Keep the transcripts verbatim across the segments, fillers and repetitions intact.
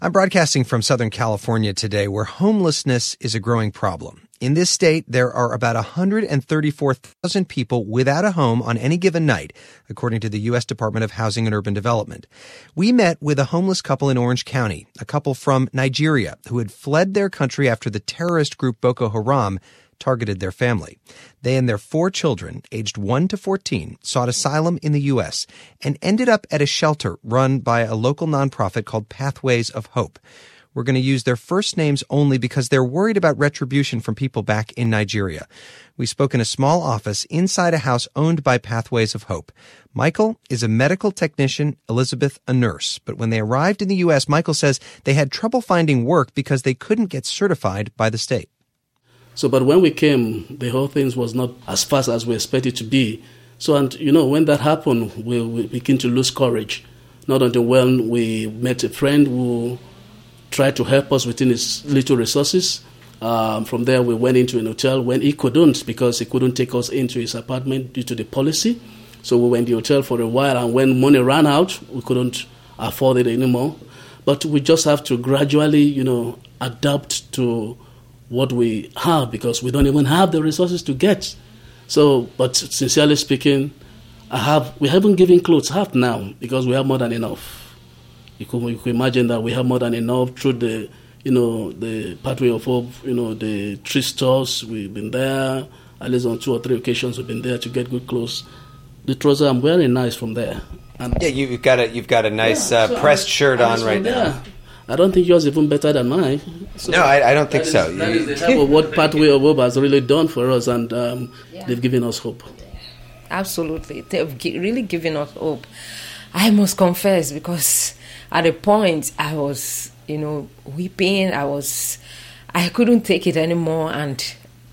I'm broadcasting from Southern California today, where homelessness is a growing problem. In this state, there are about one hundred thirty-four thousand people without a home on any given night, according to the U S Department of Housing and Urban Development. We met with a homeless couple in Orange County, a couple from Nigeria who had fled their country after the terrorist group Boko Haram targeted their family. They and their four children, aged one to fourteen, sought asylum in the U S and ended up at a shelter run by a local nonprofit called Pathways of Hope. We're going to use their first names only because they're worried about retribution from people back in Nigeria. We spoke in a small office inside a house owned by Pathways of Hope. Michael is a medical technician, Elizabeth a nurse. But when they arrived in the U S, Michael says they had trouble finding work because they couldn't get certified by the state. So, but when we came, the whole thing was not as fast as we expected it to be. So, and you know, when that happened, we, we began to lose courage. Not until when we met a friend who tried to help us within his little resources. Um, from there, we went into an hotel when he couldn't, because he couldn't take us into his apartment due to the policy. So we went to the hotel for a while, and when money ran out, we couldn't afford it anymore. But we just have to gradually, you know, adapt to what we have, because we don't even have the resources to get. So, but sincerely speaking, I have we haven't given clothes half now, because we have more than enough. You can, you can imagine that we have more than enough through the, you know, the Pathway of Hope, you know, the tree stores. We've been there at least on two or three occasions. We've been there to get good clothes. The trousers I'm wearing nice from there. And yeah, you've got a you've got a nice yeah, uh, so pressed I, shirt I on right now. There. I don't think yours is even better than mine. So no, I, I don't think that so. Is, that is the type of what Pathway of Hope has really done for us, and um, yeah. they've given us hope. Absolutely. They've gi- really given us hope. I must confess, because at a point I was, you know, weeping. I was, I couldn't take it anymore, and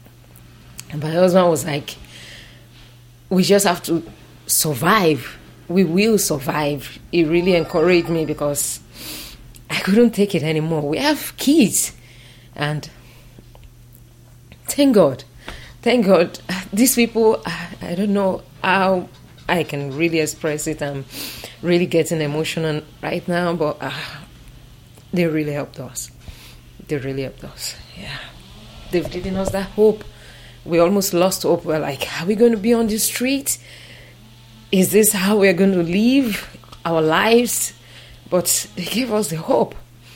my husband was like, "We just have to survive. We will survive." It really encouraged me, because I couldn't take it anymore. We have kids, and thank God, thank God, these people, I don't know how I can really express it. I'm really getting emotional right now, but uh, they really helped us. They really helped us, yeah. They've given us that hope. We almost lost hope. We're like, are we going to be on the street? Is this how we're going to live our lives? But they gave us the hope.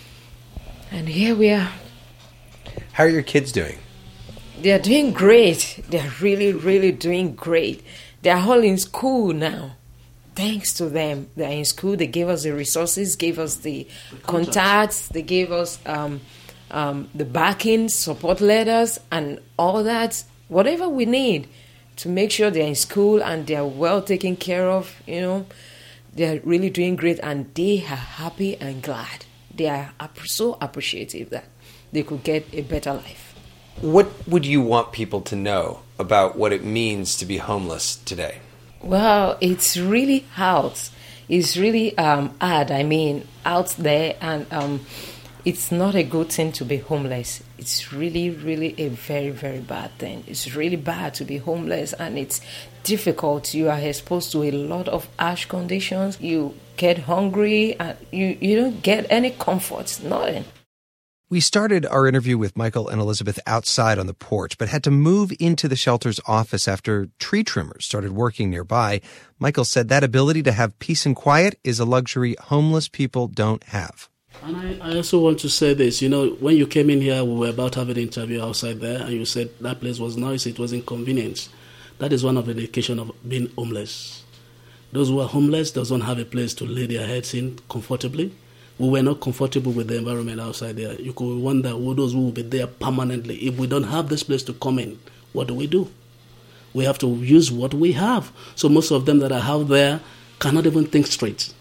And here we are. How are your kids doing? They're doing great. They're really, really doing great. They're all in school now. Thanks to them. They're in school. They gave us the resources, gave us the, the contacts. They gave us um, um, the backing, support letters, and all that. Whatever we need to make sure they're in school and they're well taken care of, you know. They're really doing great, and they are happy and glad. They are so appreciative that they could get a better life. What would you want people to know about what it means to be homeless today? Well, it's really out. It's really um, hard, I mean, out there, and um, it's not a good thing to be homeless. It's really, really a very, very bad thing. It's really bad to be homeless, and it's difficult. You are exposed to a lot of harsh conditions. You get hungry, and you, you don't get any comfort, nothing. We started our interview with Michael and Elizabeth outside on the porch, but had to move into the shelter's office after tree trimmers started working nearby. Michael said that ability to have peace and quiet is a luxury homeless people don't have. And I, I also want to say this, you know, when you came in here, we were about to have an interview outside there, and you said that place was noisy, it was inconvenient. That is one of the indications of being homeless. Those who are homeless doesn't have a place to lay their heads in comfortably. We were not comfortable with the environment outside there. You could wonder who those who will be there permanently. If we don't have this place to come in, what do we do? We have to use what we have. So most of them that I have there cannot even think straight.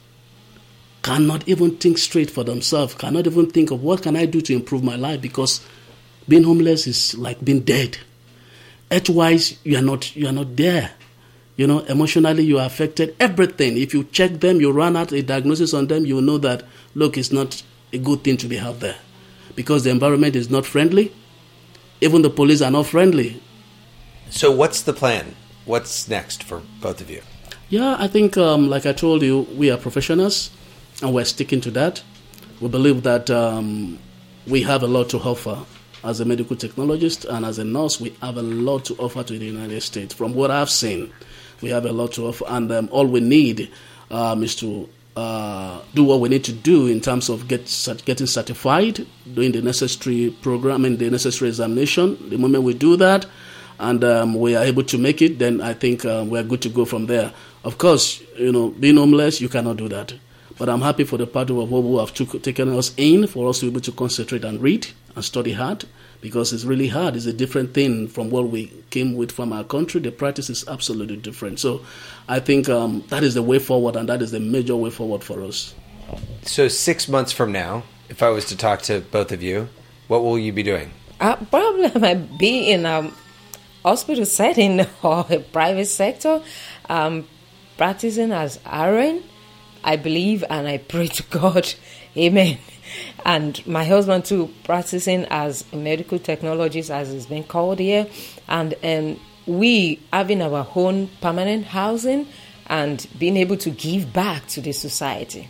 Cannot even think straight for themselves. Cannot even think of what can I do to improve my life, because being homeless is like being dead. Health-wise, you are not you are not there. You know, emotionally you are affected. Everything. If you check them, you run out a diagnosis on them, you will know that, look, it's not a good thing to be out there, because the environment is not friendly. Even the police are not friendly. So what's the plan? What's next for both of you? Yeah, I think, um, like I told you, we are professionals, and we're sticking to that. we believe that um, we have a lot to offer. As a medical technologist and as a nurse, we have a lot to offer to the United States. From what I've seen, we have a lot to offer, and um, all we need um, is to uh, do what we need to do in terms of get, getting certified, doing the necessary programming, the necessary examination. The moment we do that, and um, we are able to make it, then I think uh, we are good to go from there. Of course, you know, being homeless, you cannot do that. But I'm happy for the part of what who have took, taken us in, for us to be able to concentrate and read and study hard, because it's really hard. It's a different thing from what we came with from our country. The practice is absolutely different. So I think um, that is the way forward, and that is the major way forward for us. So six months from now, if I was to talk to both of you, what will you be doing? Uh, probably I might be in a hospital setting or a private sector, um, practicing as R N. I believe and I pray to God, amen. And my husband too, practicing as a medical technologist, as it's been called here, and um, we having our own permanent housing and being able to give back to the society.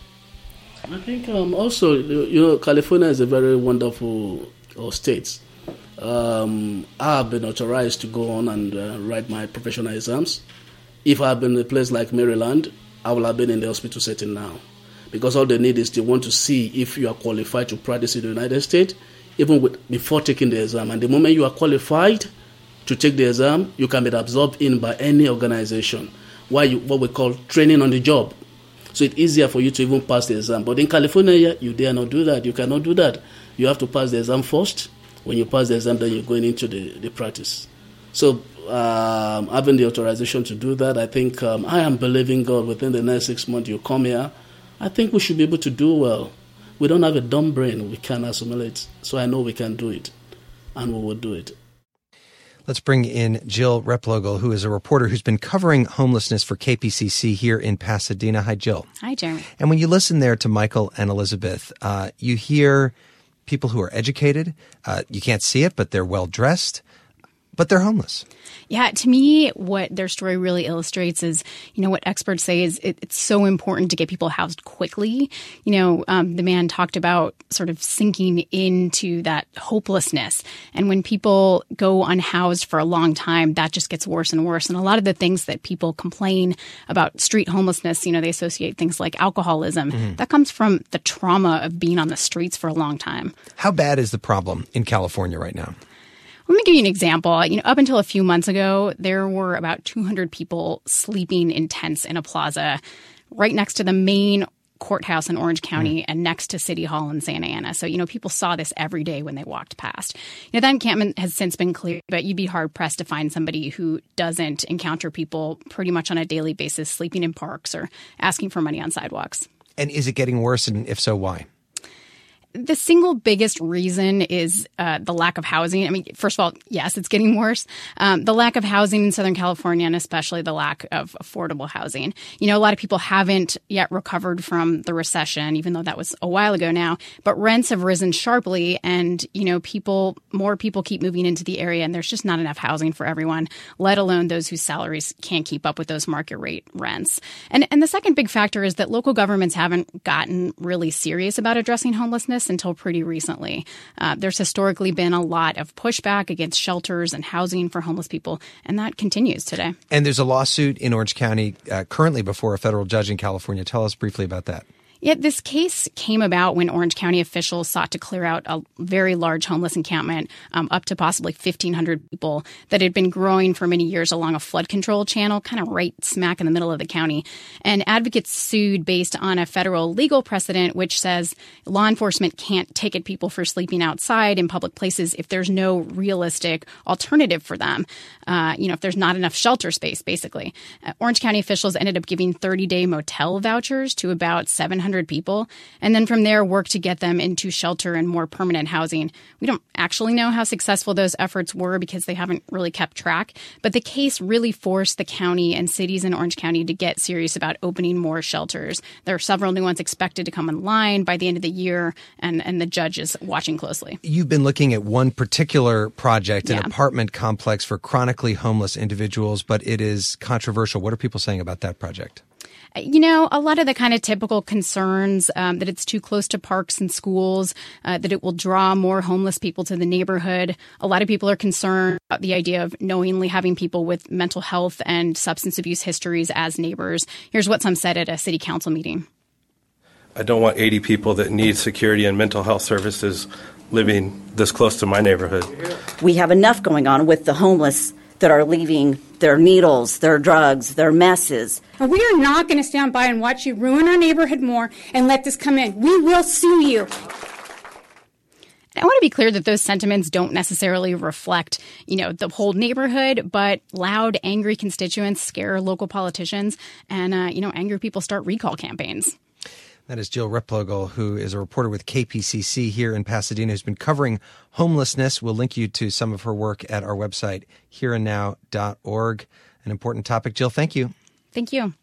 I think um, also, you know, California is a very wonderful uh, state. Um, I have been authorized to go on and uh, write my professional exams. If I had been in a place like Maryland, I would have been in the hospital setting now. Because all they need is they want to see if you are qualified to practice in the United States, even with, before taking the exam. And the moment you are qualified to take the exam, you can be absorbed in by any organization, why you, what we call training on the job. So it's easier for you to even pass the exam. But in California, you dare not do that. You cannot do that. You have to pass the exam first. When you pass the exam, then you're going into the, the practice. So um, having the authorization to do that, I think um, I am believing God within the next six months you come here. I think we should be able to do well. We don't have a dumb brain. We can assimilate. So I know we can do it, and we will do it. Let's bring in Jill Replogle, who is a reporter who's been covering homelessness for K P C C here in Pasadena. Hi, Jill. Hi, Jeremy. And when you listen there to Michael and Elizabeth, uh, you hear people who are educated. Uh, you can't see it, but they're well-dressed, but they're homeless. Yeah, to me, what their story really illustrates is, you know, what experts say is it, it's so important to get people housed quickly. You know, um, the man talked about sort of sinking into that hopelessness. And when people go unhoused for a long time, that just gets worse and worse. And a lot of the things that people complain about street homelessness, you know, they associate things like alcoholism. Mm-hmm. That comes from the trauma of being on the streets for a long time. How bad is the problem in California right now? Let me give you an example. You know, up until a few months ago, there were about two hundred people sleeping in tents in a plaza right next to the main courthouse in Orange County mm. and next to City Hall in Santa Ana. So, you know, people saw this every day when they walked past. You know, that encampment has since been cleared, but you'd be hard-pressed to find somebody who doesn't encounter people pretty much on a daily basis sleeping in parks or asking for money on sidewalks. And is it getting worse? And if so, why? The single biggest reason is uh, the lack of housing. I mean, first of all, yes, it's getting worse. Um, the lack of housing in Southern California, and especially the lack of affordable housing. You know, a lot of people haven't yet recovered from the recession, even though that was a while ago now. But rents have risen sharply, and, you know, people, more people keep moving into the area, and there's just not enough housing for everyone, let alone those whose salaries can't keep up with those market rate rents. And, and the second big factor is that local governments haven't gotten really serious about addressing homelessness until pretty recently. Uh, there's historically been a lot of pushback against shelters and housing for homeless people, and that continues today. And there's a lawsuit in Orange County uh, currently before a federal judge in California. Tell us briefly about that. Yeah, this case came about when Orange County officials sought to clear out a very large homeless encampment, um, up to possibly fifteen hundred people, that had been growing for many years along a flood control channel, kind of right smack in the middle of the county. And advocates sued based on a federal legal precedent which says law enforcement can't ticket people for sleeping outside in public places if there's no realistic alternative for them. Uh, you know, if there's not enough shelter space, basically. Uh, Orange County officials ended up giving thirty-day motel vouchers to about seven hundred people, and then from there work to get them into shelter and more permanent housing. We don't actually know how successful those efforts were because they haven't really kept track, but the case really forced the county and cities in Orange County to get serious about opening more shelters. There are several new ones expected to come online by the end of the year, and, and the judge is watching closely. You've been looking at one particular project, an yeah. apartment complex for chronically homeless individuals, but it is controversial. What are people saying about that project? You know, a lot of the kind of typical concerns um, that it's too close to parks and schools, uh, that it will draw more homeless people to the neighborhood. A lot of people are concerned about the idea of knowingly having people with mental health and substance abuse histories as neighbors. Here's what some said at a city council meeting. I don't want eighty people that need security and mental health services living this close to my neighborhood. We have enough going on with the homeless that are leaving their needles, their drugs, their messes. And we are not going to stand by and watch you ruin our neighborhood more and let this come in. We will sue you. I want to be clear that those sentiments don't necessarily reflect, you know, the whole neighborhood, but loud, angry constituents scare local politicians and, uh, you know, angry people start recall campaigns. That is Jill Replogle, who is a reporter with K P C C here in Pasadena, who's been covering homelessness. We'll link you to some of her work at our website, here and now dot org. An important topic. Jill, thank you. Thank you.